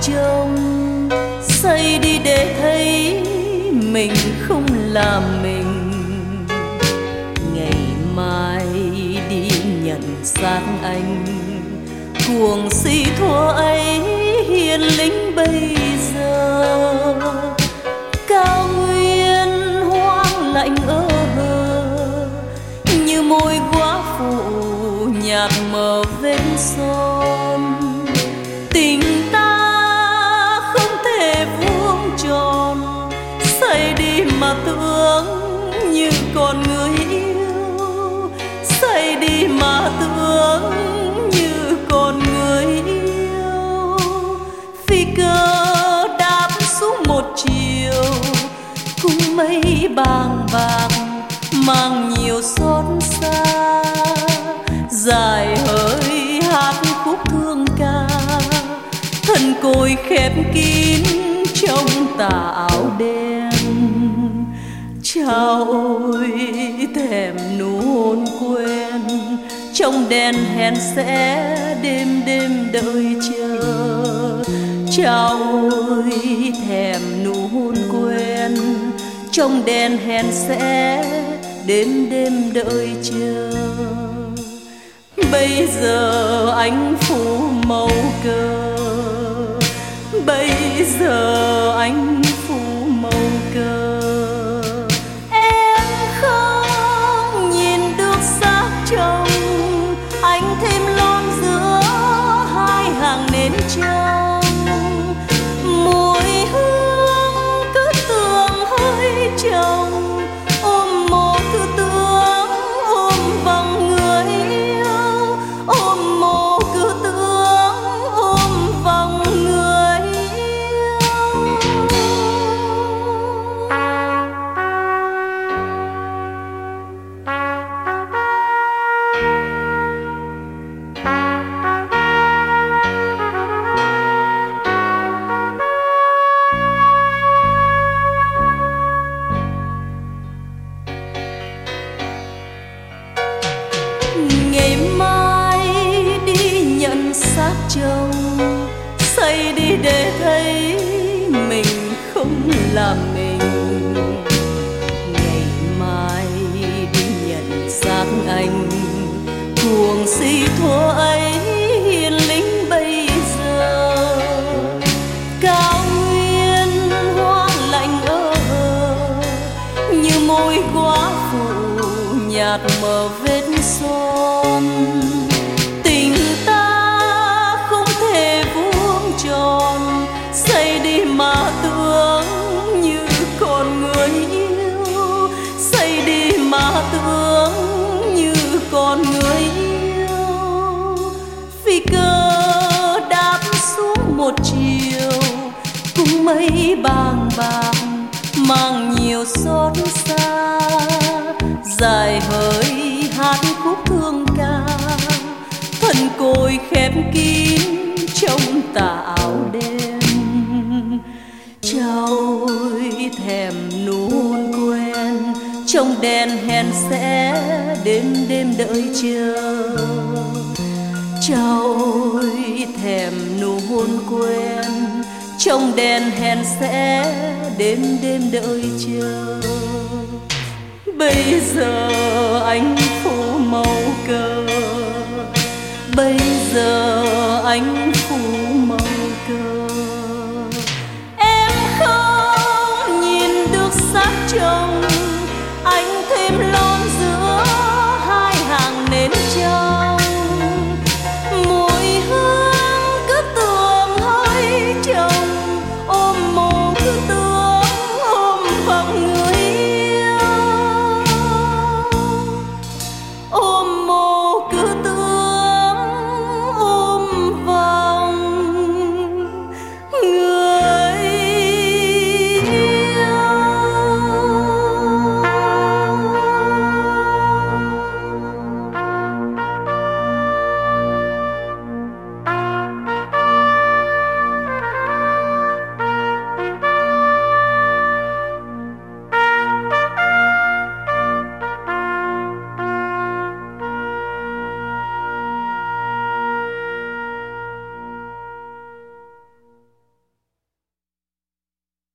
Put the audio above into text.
trông, xây đi để thấy mình không là mình. Ngày mai đi nhận xác anh, cuồng si thua ấy hiền lính bây giờ. Cao nguyên hoang lạnh ơ hờ, như môi góa phụ nhạt mờ vết son. Tình ta không thể vuông tròn, xây đi mà tưởng như còn người yêu, xây đi mà tưởng như còn người yêu. Phi cơ đáp xuống một chiều, cùng mây bàng bạc mang nhiều xót xa. Dài hơi hát khúc thương ca, thân côi khép kín trong tà áo đen. Chao ôi thèm nụ hôn quen, trong đèn hẹn sẽ đêm đêm đợi chờ. Chao ôi thèm nụ hôn quen, trong đèn hẹn sẽ đêm đêm đợi chờ. Bây giờ anh phủ màu cờ, bây giờ anh phủ màu cờ. Em không nhìn được xác chồng, anh thêm lon giữa hai hàng nến trong. Mùi hương cứ tưởng hơi chồng, ôm mồ cứ tưởng ôm vòng người yêu, ôm mồ cứ tưởng ôm vòng người yêu. Ngày mai đi nhận xác chồng, xây đi để thấy mình không là mình. Ngày mai đi nhận xác anh, cuồng si thua ấy hiền lính bây giờ. Cao nguyên hoang lạnh ơ hờ, như môi góa phụ nhạt mờ vết son. Tình ta không thể vuông tròn, xây đi mà tưởng như còn người yêu, xây đi mà tưởng như còn người yêu. Phi cơ đáp xuống một chiều, cùng mây bàng bạc mang nhiều xót xa. Dài hơi hát khúc thương ca, thân côi khép kín trong tà áo đen. Chao ôi thèm nụ hôn quen, trong đèn hẹn sẽ đêm đêm đợi chờ. Chao ôi thèm nụ hôn quen, trong đèn hẹn sẽ đêm đêm đợi chờ. Bây giờ anh phủ màu cờ, bây giờ anh